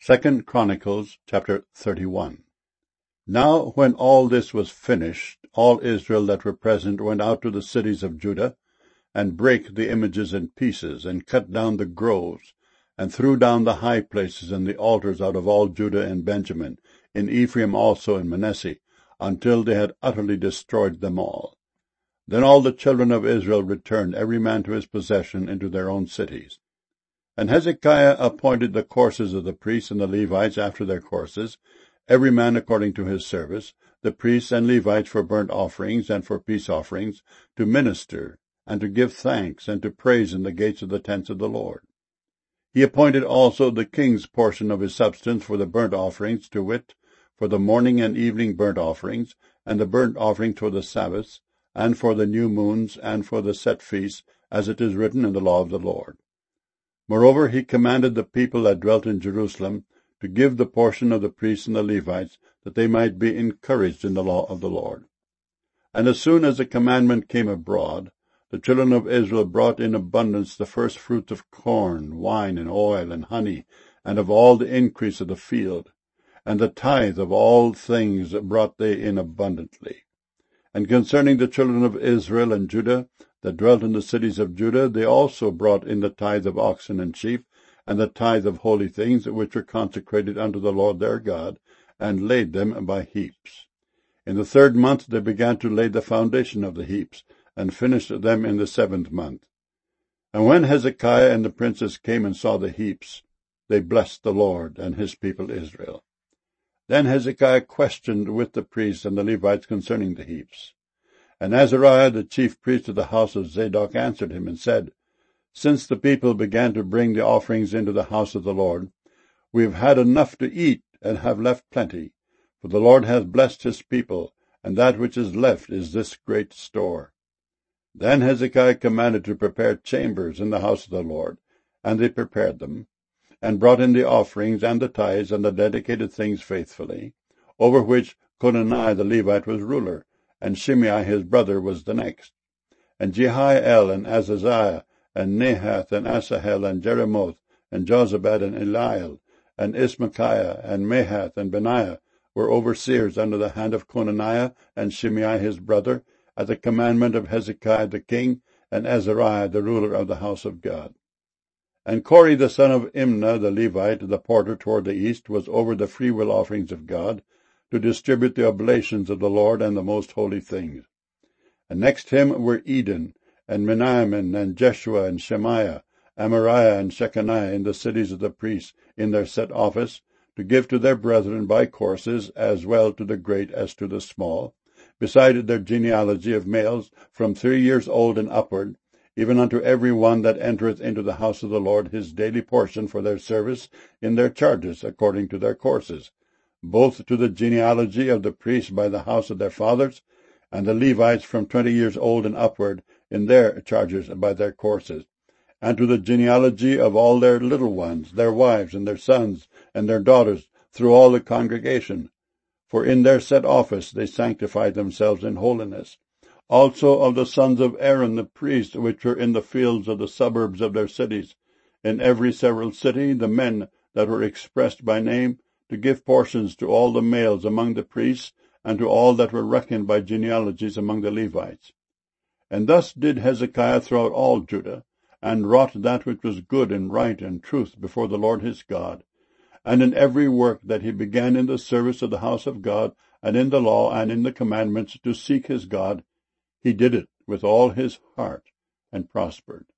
2 Chronicles chapter 31. Now when all this was finished, all Israel that were present went out to the cities of Judah, and brake the images in pieces, and cut down the groves, and threw down the high places and the altars out of all Judah and Benjamin, in Ephraim also and Manasseh, until they had utterly destroyed them all. Then all the children of Israel returned, every man to his possession, into their own cities. And Hezekiah appointed the courses of the priests and the Levites after their courses, every man according to his service, the priests and Levites for burnt offerings and for peace offerings, to minister, and to give thanks, and to praise in the gates of the tents of the Lord. He appointed also the king's portion of his substance for the burnt offerings, to wit, for the morning and evening burnt offerings, and the burnt offerings for the Sabbaths, and for the new moons, and for the set feasts, as it is written in the law of the Lord. Moreover, he commanded the people that dwelt in Jerusalem to give the portion of the priests and the Levites, that they might be encouraged in the law of the Lord. And as soon as the commandment came abroad, the children of Israel brought in abundance the first fruits of corn, wine, and oil, and honey, and of all the increase of the field. And the tithe of all things brought they in abundantly. And concerning the children of Israel and Judah, that dwelt in the cities of Judah, they also brought in the tithe of oxen and sheep, and the tithe of holy things which were consecrated unto the Lord their God, and laid them by heaps. In the 3rd month they began to lay the foundation of the heaps, and finished them in the 7th month. And when Hezekiah and the princes came and saw the heaps, they blessed the Lord and his people Israel. Then Hezekiah questioned with the priests and the Levites concerning the heaps. And Azariah, the chief priest of the house of Zadok, answered him and said, Since the people began to bring the offerings into the house of the Lord, we have had enough to eat, and have left plenty. For the Lord hath blessed his people, and that which is left is this great store. Then Hezekiah commanded to prepare chambers in the house of the Lord, and they prepared them, and brought in the offerings and the tithes and the dedicated things faithfully, over which Conaniah the Levite was ruler, and Shimei his brother was the next. And Jehiel and Azaziah, and Nahath and Asahel, and Jeremoth, and Jozabad, and Eliel, and Ismachiah, and Mahath, and Benaiah were overseers under the hand of Conaniah and Shimei his brother, at the commandment of Hezekiah the king, and Azariah the ruler of the house of God. And Kori the son of Imnah the Levite, the porter toward the east, was over the freewill offerings of God, to distribute the oblations of the Lord and the most holy things. And next him were Eden, and Meniamin, and Jeshua, and Shemaiah, Amariah, and Shechaniah in the cities of the priests, in their set office, to give to their brethren by courses, as well to the great as to the small, beside their genealogy of males from 3 years old and upward, even unto every one that entereth into the house of the Lord his daily portion for their service in their charges, according to their courses, both to the genealogy of the priests by the house of their fathers, and the Levites from 20 years old and upward in their charges by their courses, and to the genealogy of all their little ones, their wives, and their sons, and their daughters, through all the congregation. For in their set office they sanctified themselves in holiness. Also of the sons of Aaron the priest, which were in the fields of the suburbs of their cities, in every several city, the men that were expressed by name, to give portions to all the males among the priests, and to all that were reckoned by genealogies among the Levites. And thus did Hezekiah throughout all Judah, and wrought that which was good and right and truth before the Lord his God. And in every work that he began in the service of the house of God, and in the law, and in the commandments, to seek his God, he did it with all his heart, and prospered.